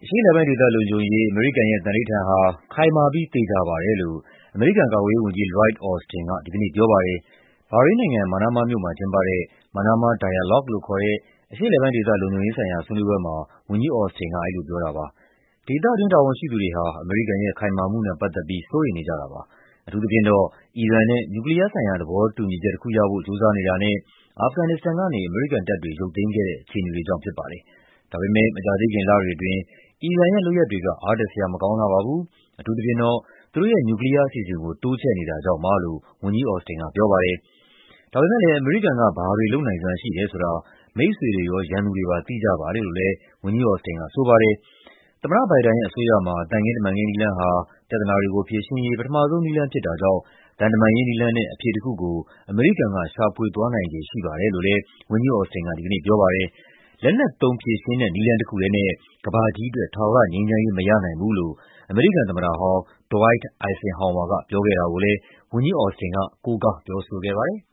အရှေ့အလယ်ပိုင်းဒေသလုံခြုံရေး အမေရိကန်ရဲ့သန္နိဋ္ဌာန်ဟာ ခိုင်မာပြီးသေချာပါတယ်လို့ အမေရိကန်ကာကွယ်ရေးဝန်ကြီး Lloyd Austin က ဒီကနေ့ပြောပါတယ်။ ဘာရိန်းနိုင်ငံ၊ မာနားမားမြို့မှာကျင်းပတဲ့ Manama Dialogue လို့ခေါ်တဲ့ အရှေ့အလယ်ပိုင်းဒေသ လုံခြုံရေးဆိုင်ရာဆွေးနွေးပွဲမှာ ဝန်ကြီး Austin က အဲဒီလိုပြောတာပါ။ ဒေသတွင်းတာဝန်ရှိသူတွေဟာ အမေရိကန်ရဲ့ခိုင်မာမှုနဲ့ပတ်သက်ပြီး စိုးရိမ်နေကြတာပါ။ အထူးသဖြင့်တော့ အီရန်နဲ့ နျူကလီးယားဆိုင်ရာ သဘောတူညီချက်တခုရဖို့ ကြိုးစားနေတာနဲ့ အာဖဂန်နစ္စတန်ကနေ အမေရိကန်တပ်တွေ ရုပ်သိမ်းခဲ့တဲ့ အခြေအနေတွေကြောင့်ဖြစ်ပါတယ်။ ဒါပေမယ့် မကြာသေးခင်လတွေအတွင်း အီရန်ရဲ့လုပ်ရပ်တွေက အားတက်စရာမကောင်းလှပါဘူး။ အထူးသဖြင့်တော့ သူတို့ရဲ့ နျူကလီးယားအစီအစဉ်ကို တိုးချဲ့နေတာကြောင့်ပါလို့ ဝန်ကြီး Austin ကပြောပါတယ်။ ဒါပေမယ့်လည်း အမေရိကန်က ဘာတွေလုပ်နိုင်စွမ်းရှိတယ်ဆိုတာ မိတ်ဆွေတွေရော ရန်သူတွေပါ သိကြပါတယ်လို့လည်း ဝန်ကြီး Austin ကဆိုပါတယ်။ သမ္မတဘိုင်ဒန်ရဲ့အစိုးရမှာ သံခင်းတမန်ခင်းနည်းလမ်းဟာ ပြဿနာတွေကိုဖြေရှင်းရေး ပထမဆုံးနည်းလမ်းဖြစ်တာကြောင့် သံတမန်ရေးနည်းလမ်းနဲ့ အဖြေတခုကို အမေရိကန်က ရှာဖွေသွားနိုင်ခြေရှိပါတယ်လို့လည်း ဝန်ကြီး Austin က ဒီကနေ့ပြောပါတယ်။ လက်နက်သုံးဖြေရှင်းတဲ့ နည်းလမ်းတခုတည်းနဲ့ ကမ္ဘာကြီးအတွက် ထာဝရငြိမ်းချမ်းရေးမရနိုင်ဘူးလို့ အမေရိကန်သမ္မတဟောင်း Dwight Eisenhower ကပြောခဲ့တာကိုလည်း ဝန်ကြီး Austin က ကိုးကားပြောဆိုခဲ့ပါတယ်။